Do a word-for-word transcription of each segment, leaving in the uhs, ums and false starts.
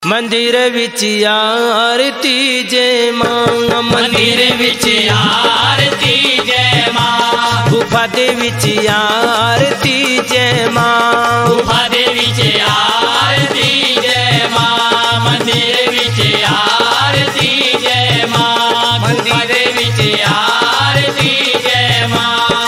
मंदिर विच आरती जय मां, मंदिर विच आरती जय मां, गुफा दे विच आरती जय मां, गुफा दे विच आरती जय मां, मंदिर विच आरती जय मां, मंदिर विच आरती जय मां।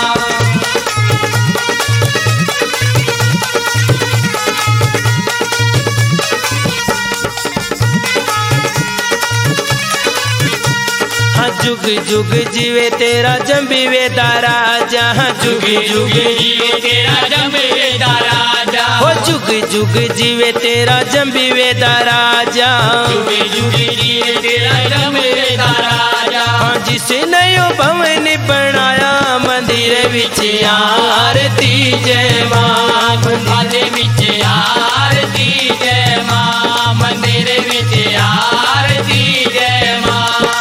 जुग जुग जीवे तेरा जम्बीवे दा राजा, जुग जुग जीवे तेरा जम्बीवे दा राजा, हो जुग जुग जीवे तेरा जम्बीवे दा राजा, जुग जुग जीवे तेरा जम्बीवे दा राजा। जिसने यो भवन बनाया मंदिर विच आरती जय मां, गुफा दे विच आरती जय मां, मंदिर विच आरती जय मां।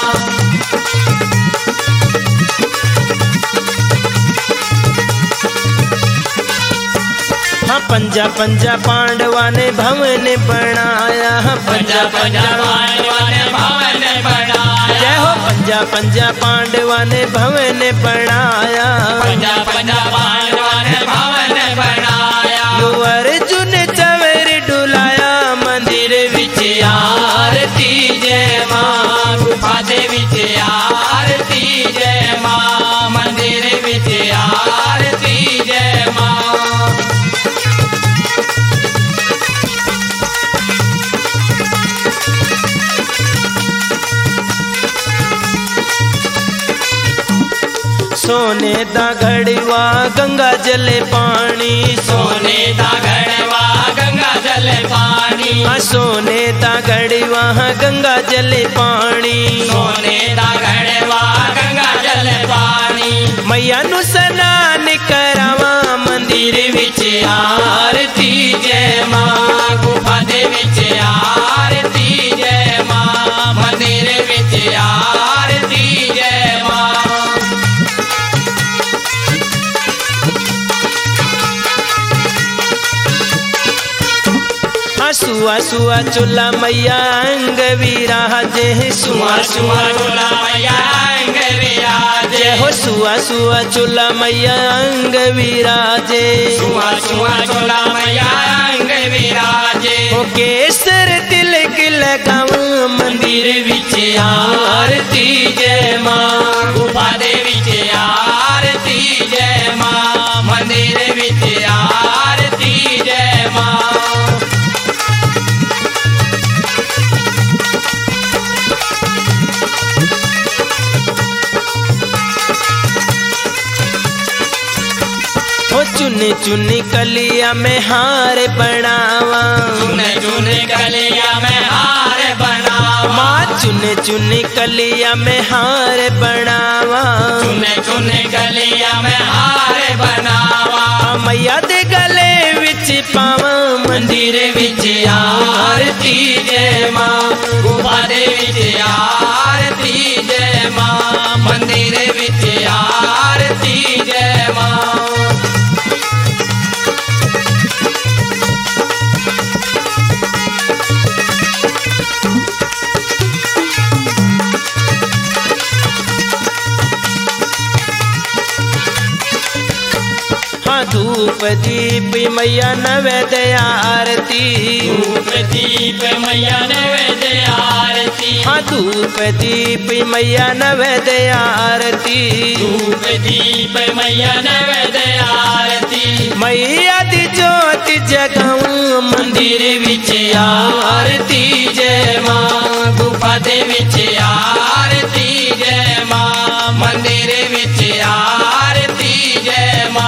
पंजा पंजा पांडवा ने भवन बनाया, पंजा पंजा पांडवा ने भवन बनाया, जय हो पंजा पंजा पांडवा ने भवन बनाया, पंजा पंजा पांडवा ने भवन बनाया। यो अर्जुन चवर डुलाया मंदिर विच आरती जय मां, गुफा दे विच आरती जय मां, मंदिर विच आरती जय मां। सोने दा घड़वा गंगा जले पानी, सोने दा घड़वा गंगा जले पानी, सोने दा घड़वा गंगा जले पानी, सोने दा घड़वा गंगा जले पानी। मैया नु स्नान करावा मंदिर विच आरती जय मां, गुफा दे विच आरती जय मां, मंदिर विच आरती जय मां। सुआ सुआ चुला मैया अंग विराजे, सुआ सुआ चुला मैया अंग विराजे, जय हो सुआ सुआ चुला मैया अंग विराजे, सुआ सुआ चुला मैया अंग विराजे। ओ केसर तिलक लगावा मंदिर विच आरती जय मां, गुफा दे विच आरती जय मां, मंदिर विच आरती जय मां। चुनी चुनी कलिया में हार बनावा, चुने चुने कलिया में हार बनावा, माँ चुने चुनी कलिया में हार बनावा, चुने चुने कलिया में हार बनावा। मैया दे गले विच पावा मंदिर विच आरती जय मां, गुफा दे विच आरती जय मां, मंदिर विच आरती जय मां। धूप दीप मैया नैवेद्य आरती, धूप दीप मैया नैवेद्य आरती, हाँ धूप दीप मैया नैवेद्य आरती, धूप दीप मैया नैवेद्य आरती। मैया दी ज्योति जगाऊं मंदिर विच आरती जय मां, गुफा दे विच आरती जय मां, मंदिर विच आरती जय मां।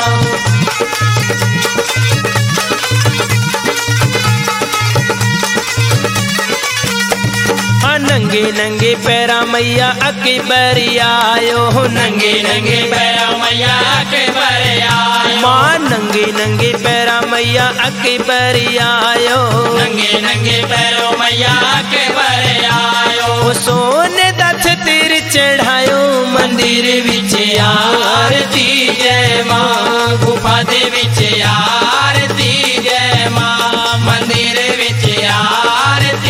नंगे नंगे पैरा मैया अकबर आयो, नंगे नंगे पैरा मैया अकबर आयो, माँ नंगे नंगे पैरा मैया अकबर आयो, नंगे नंगे पैरों मैया अकबर आयो। सोने दा छतिर चढ़ायो मंदिर विच आरती जय मां, गुफा दे विच आरती जय मां, मंदिर विच आरती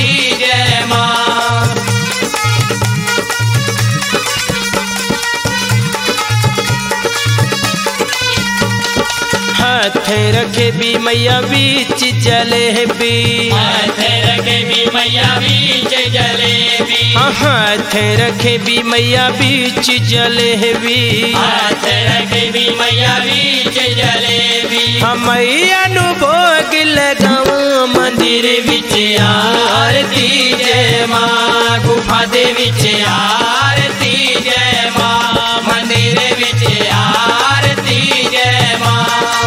रखे भी मैया बीच जलेबी, हाथ रखे भी मैया बीच जलेबी, हाथ रखे भी मैया बीच जलेबी, हाथ रखे भी मैया बीच जलेबी। मैया नु भोग लगावा मंदिर विच आरती जय मां, गुफा दे विच आरती जय मां, मंदिर विच आरती जय मां।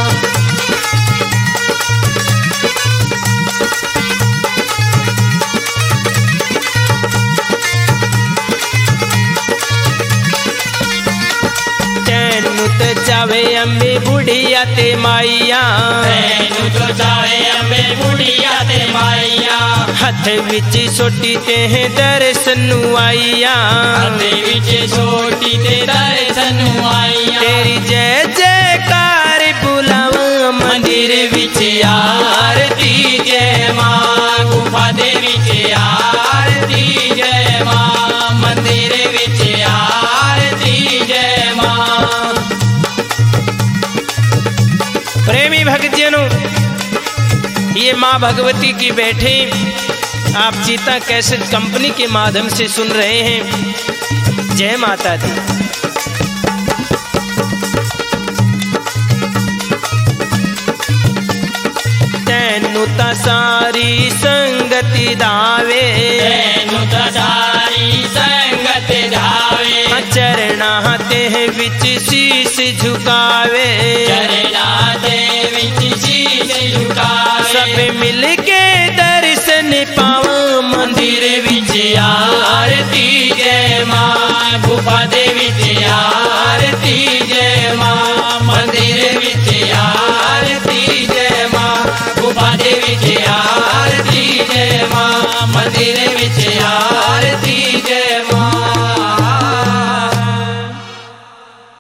चावे अम्बे बुढ़िया ते माइया, तैनू तो चावे अम्बे बुढ़िया ते माइया, हथ विच सोटी ते दर्शन आइया, हथ विच सोटी ते दर्शन आइया। तेरी जय जयकार बुलावा मंदिर विच आरती जय मां, गुफा दे विच आरती जय मां, मंदिर विच आरती जय मां। प्रेमी भक्तजनों, ये माँ भगवती की बैठे आप चीता कैसेट कंपनी के माध्यम से सुन रहे हैं। जय माता दी। तैनू ता सारी संगति दावे, तैनू ता सारी संगति दावे, चरणा ते विच शीश झुकावे, चरणा ते विच शीश झुकावे। सब मिल के दर्शन पावा मंदिर विच आरती जय मां, गुफा दे विच आरती जय मां, मंदिर विच आरती जय मां, गुफा दे विच आरती जय मां, मंदिर विच आरती